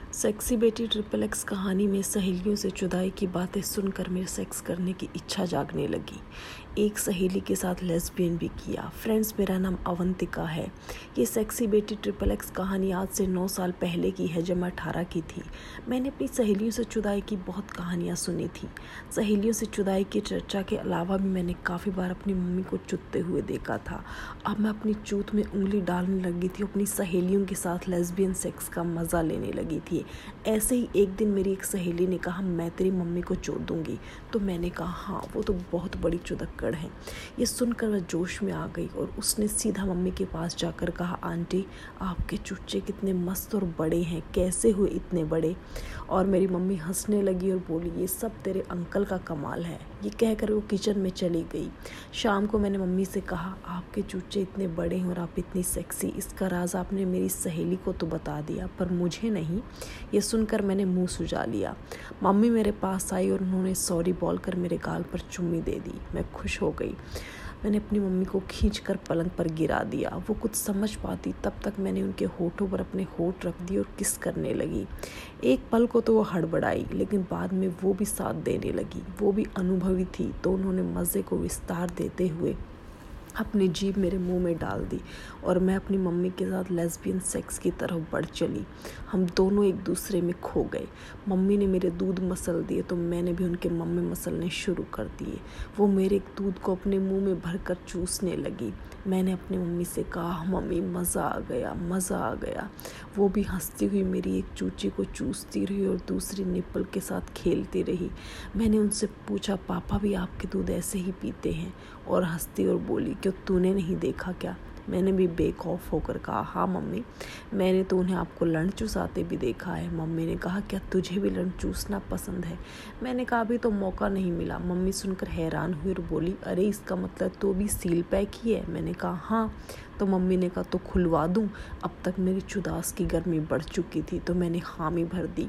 Sexy बेटी triple x कहानी में सहेलियों से जुदाई की बातें सुनकर मेरे सेक्स करने की इच्छा जागने लगी। एक सहेली के साथ लेस्बियन भी किया। फ्रेंड्स, मेरा नाम अवंतिका है। ये सेक्सी बेटी ट्रिपल एक्स कहानी आज से 9 साल पहले की है, जब मैं 18 की थी। मैंने अपनी सहेलियों से जुदाई की बहुत कहानियाँ सुनी थी। सहेलियों से जुदाई की चर्चा के अलावा भी मैंने काफ़ी बार अपनी मम्मी को चुतते हुए देखा था। अब मैं अपनी चूत में उंगली डालने लगी थी, अपनी सहेलियों के साथ लेस्बियन सेक्स का मज़ा लेने लगी थी। ऐसे ही एक दिन मेरी एक सहेली ने कहा, मैं तेरी मम्मी को चोद दूंगी। तो मैंने कहा, हाँ, वो तो बहुत बड़ी चुदक्कड़ है। ये सुनकर वह जोश में आ गई और उसने सीधा मम्मी के पास जाकर कहा, आंटी, आपके चूचे कितने मस्त और बड़े हैं, कैसे हुए इतने बड़े? और मेरी मम्मी हंसने लगी और बोली, ये सब तेरे अंकल का कमाल है। ये कहकर वो किचन में चली गई। शाम को मैंने मम्मी से कहा, आपके चूचे इतने बड़े हैं और आप इतनी सेक्सी, इसका राज आपने मेरी सहेली को तो बता दिया, पर मुझे नहीं। ये सुनकर मैंने मुंह सुजा लिया। मम्मी मेरे पास आई और उन्होंने सॉरी बोलकर मेरे गाल पर चुम्मी दे दी। मैं खुश हो गई। मैंने अपनी मम्मी को खींचकर पलंग पर गिरा दिया। वो कुछ समझ पाती तब तक मैंने उनके होठों पर अपने होठ रख दिए और किस करने लगी। एक पल को तो वो हड़बड़ाई, लेकिन बाद में वो भी साथ देने लगी। वो भी अनुभवी थी, तो उन्होंने मज़े को विस्तार देते हुए अपनी जीभ मेरे मुंह में डाल दी और मैं अपनी मम्मी के साथ लेस्बियन सेक्स की तरफ बढ़ चली। हम दोनों एक दूसरे में खो गए। मम्मी ने मेरे दूध मसल दिए तो मैंने भी उनके मम्मी मसलने शुरू कर दिए। वो मेरे दूध को अपने मुंह में भरकर चूसने लगी। मैंने अपनी मम्मी से कहा, मम्मी, मज़ा आ गया, मज़ा आ गया। वो भी हंसती हुई मेरी एक चूची को चूसती रही और दूसरी निप्पल के साथ खेलती रही। मैंने उनसे पूछा, पापा भी आपके दूध ऐसे ही पीते हैं? और हंसती और बोली, क्यों, तूने नहीं देखा क्या? मैंने भी बेखौफ होकर कहा, हाँ मम्मी, मैंने तो उन्हें आपको लंड चूसाते भी देखा है। मम्मी ने कहा, क्या तुझे भी लंड चूसना पसंद है? मैंने कहा, अभी तो मौका नहीं मिला। मम्मी सुनकर हैरान हुई और बोली, अरे, इसका मतलब तो भी सील पैक ही है? मैंने कहा, हाँ। तो मम्मी ने कहा, तो खुलवा दूँ? अब तक मेरी चुदास की गर्मी बढ़ चुकी थी, तो मैंने हामी भर दी।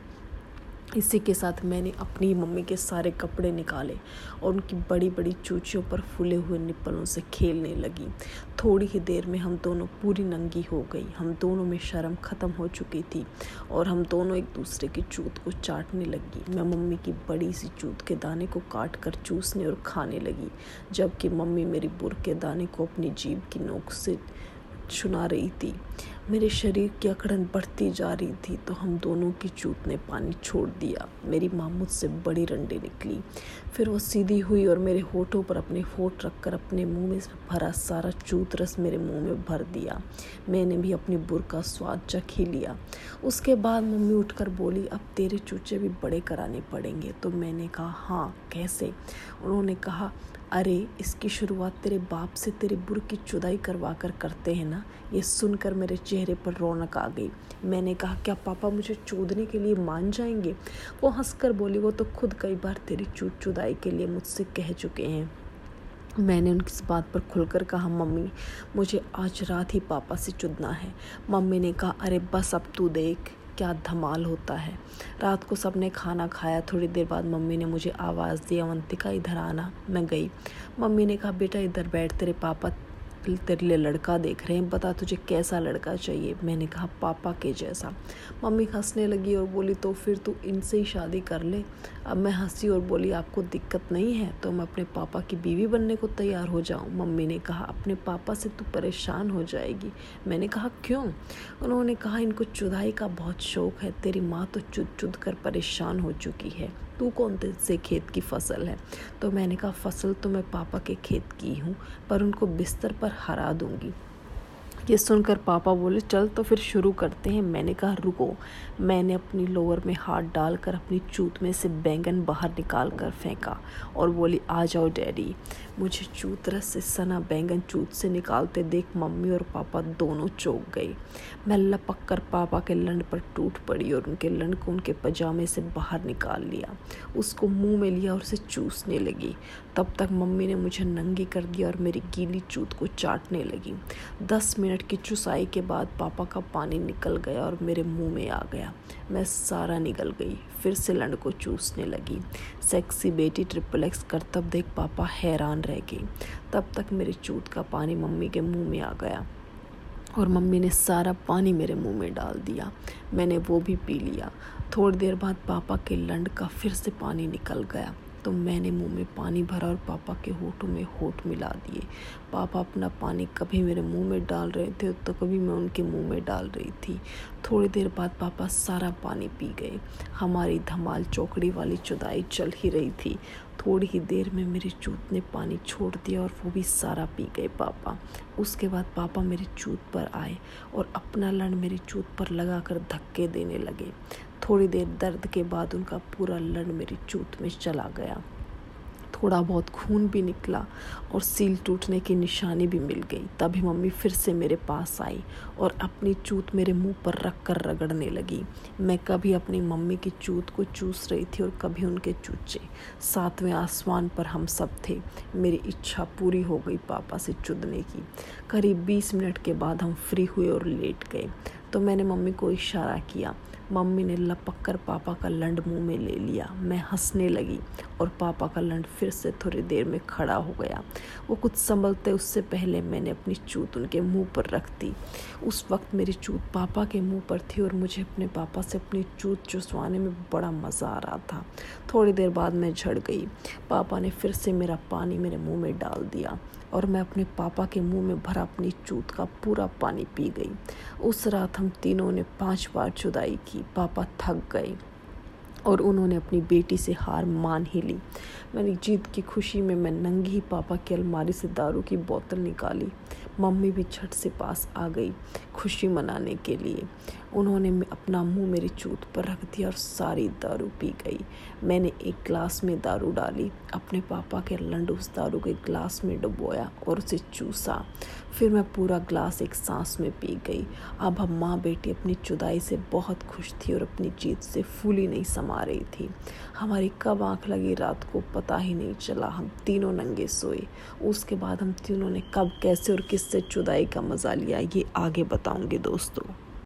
इसी के साथ मैंने अपनी मम्मी के सारे कपड़े निकाले और उनकी बड़ी बड़ी चूचियों पर फूले हुए निप्पलों से खेलने लगी। थोड़ी ही देर में हम दोनों पूरी नंगी हो गई। हम दोनों में शर्म ख़त्म हो चुकी थी और हम दोनों एक दूसरे की चूत को चाटने लगी। मैं मम्मी की बड़ी सी चूत के दाने को काट कर चूसने और खाने लगी, जबकि मम्मी मेरी बुर के दाने को अपनी जीभ की नोक से सुना रही थी। मेरे शरीर की अकड़न बढ़ती जा रही थी तो हम दोनों की चूत ने पानी छोड़ दिया। मेरी माँ मुझसे बड़ी रंडी निकली। फिर वो सीधी हुई और मेरे होठों पर अपने होठ रखकर अपने मुंह में भरा सारा चूत रस मेरे मुंह में भर दिया। मैंने भी अपनी बुर का स्वाद चख ही लिया। उसके बाद मम्मी उठकर बोली, अब तेरे चूचे भी बड़े कराने पड़ेंगे। तो मैंने कहा, हाँ, कैसे? उन्होंने कहा, अरे, इसकी शुरुआत तेरे बाप से तेरे बुर की चुदाई करवा कर करते हैं ना। ये सुनकर मेरे चेहरे पर रौनक आ गई। मैंने कहा, क्या पापा मुझे चोदने के लिए मान जाएंगे? वो हंसकर बोली, वो तो खुद कई बार तेरी चुदाई के लिए मुझसे कह चुके हैं। मैंने उनकी इस बात पर खुलकर कहा, मम्मी, मुझे आज रात ही पापा से चुदना है। मम्मी ने कहा, अरे बस, अब तू देख क्या धमाल होता है। रात को सबने खाना खाया। थोड़ी देर बाद मम्मी ने मुझे आवाज़ दी, अवंतिका, इधर आना। मैं गई। मम्मी ने कहा, बेटा इधर बैठ, तेरे पापा तेरे लिए लड़का देख रहे हैं, बता तुझे कैसा लड़का चाहिए? मैंने कहा, पापा के जैसा। मम्मी हंसने लगी और बोली, तो फिर तू इनसे ही शादी कर ले। अब मैं हंसी और बोली, आपको दिक्कत नहीं है तो मैं अपने पापा की बीवी बनने को तैयार हो जाऊं? मम्मी ने कहा, अपने पापा से तू परेशान हो जाएगी। मैंने कहा, क्यों? उन्होंने कहा, इनको चुदाई का बहुत शौक है। तेरी माँ तो चुद चुद कर परेशान हो चुकी है। तू कौन से खेत की फसल है? तो मैंने कहा, फसल तो मैं पापा के खेत की हूँ, पर उनको बिस्तर पर हरा दूंगी। ये सुनकर पापा बोले, चल तो फिर शुरू करते हैं। मैंने कहा, रुको। मैंने अपनी लोअर में हाथ डालकर अपनी चूत में से बैंगन बाहर निकाल कर फेंका और बोली, आ जाओ डैडी। मुझे चूत रस से सना बैंगन चूत से निकालते देख मम्मी और पापा दोनों चौंक गए। मैं लपक कर पापा के लंड पर टूट पड़ी और उनके लंड को उनके पजामे से बाहर निकाल लिया, उसको मुंह में लिया और उसे चूसने लगी। तब तक मम्मी ने मुझे नंगी कर दिया और मेरी गीली चूत को चाटने लगी। 10 मिनट की चुसाई के बाद पापा का पानी निकल गया और मेरे मुंह में आ गया। मैं सारा निगल गई। फिर से लंड को चूसने लगी। सेक्सी बेटी ट्रिपल एक्स करतब देख पापा हैरान रह गए। तब तक मेरी चूत का पानी मम्मी के मुंह में आ गया। और मम्मी ने सारा पानी मेरे मुंह में डाल दिया। मैंने वो भी पी लिया। थोड़ी देर बाद पापा के लंड का फिर से पानी निकल गया, तो मैंने मुंह में पानी भरा और पापा के होठों में होठ मिला दिए। पापा अपना पानी कभी मेरे मुंह में डाल रहे थे तो कभी मैं उनके मुंह में डाल रही थी। थोड़ी देर बाद पापा सारा पानी पी गए। हमारी धमाल चौकड़ी वाली जुदाई चल ही रही थी। थोड़ी ही देर में मेरी चूत ने पानी छोड़ दिया और वो भी सारा पी गए पापा। उसके बाद पापा मेरी चूत पर आए और अपना लंड मेरी चूत पर लगाकर धक्के देने लगे। थोड़ी देर दर्द के बाद उनका पूरा लंड मेरी चूत में चला गया। थोड़ा बहुत खून भी निकला और सील टूटने की निशानी भी मिल गई। तभी मम्मी फिर से मेरे पास आई और अपनी चूत मेरे मुंह पर रख कर रगड़ने लगी। मैं कभी अपनी मम्मी की चूत को चूस रही थी और कभी उनके चूचे। सातवें आसमान पर हम सब थे। मेरी इच्छा पूरी हो गई पापा से चुदने की। करीब 20 मिनट के बाद हम फ्री हुए और लेट गए, तो मैंने मम्मी को इशारा किया। मम्मी ने लपक कर पापा का लंड मुंह में ले लिया। मैं हंसने लगी और पापा का लंड फिर से थोड़ी देर में खड़ा हो गया। वो कुछ संभलते उससे पहले मैंने अपनी चूत उनके मुंह पर रख दी। उस वक्त मेरी चूत पापा के मुंह पर थी और मुझे अपने पापा से अपनी चूत चुसवाने में बड़ा मज़ा आ रहा था। थोड़ी देर बाद मैं झड़ गई। पापा ने फिर से मेरा पानी मेरे मुँह में डाल दिया और मैं अपने पापा के मुंह में भरा अपनी चूत का पूरा पानी पी गई। उस रात हम तीनों ने 5 बार जुदाई की। पापा थक गए और उन्होंने अपनी बेटी से हार मान ही ली। मेरी जीत की खुशी में मैं नंगी ही पापा की अलमारी से दारू की बोतल निकाली। मम्मी भी झट से पास आ गई खुशी मनाने के लिए। उन्होंने अपना मुंह मेरी चूत पर रख दिया और सारी दारू पी गई। मैंने एक ग्लास में दारू डाली, अपने पापा के लंड उस दारू के ग्लास में डुबोया और उसे चूसा। फिर मैं पूरा ग्लास एक सांस में पी गई। अब हम माँ बेटी अपनी जुदाई से बहुत खुश थी और अपनी जीत से फूली नहीं समा रही थी। हमारी कब आंख लगी रात को पता ही नहीं चला। हम तीनों नंगे सोए। उसके बाद हम तीनों ने कब, कैसे और किससे जुदाई का मज़ा लिया, ये आगे बताऊंगी दोस्तों।